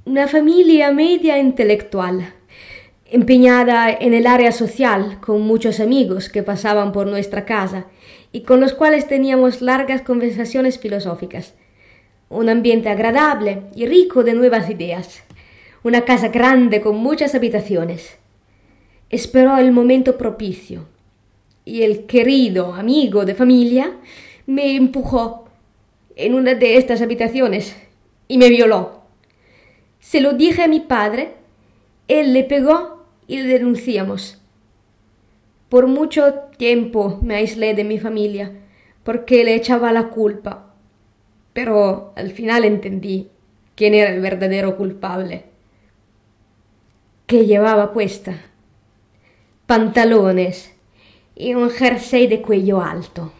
una familia media intelectual, empeñada en el área social, con muchos amigos que pasaban por nuestra casa y con los cuales teníamos largas conversaciones filosóficas. Un ambiente agradable y rico de nuevas ideas. Una casa grande con muchas habitaciones. Esperó el momento propicio y el querido amigo de familia me empujó en una de estas habitaciones y me violó. Se lo dije a mi padre, él le pegó y le denunciamos. Por mucho tiempo me aislé de mi familia porque le echaba la culpa, pero al final entendí quién era el verdadero culpable. ¿Qué llevaba puesta? Pantalones y un jersey de cuello alto.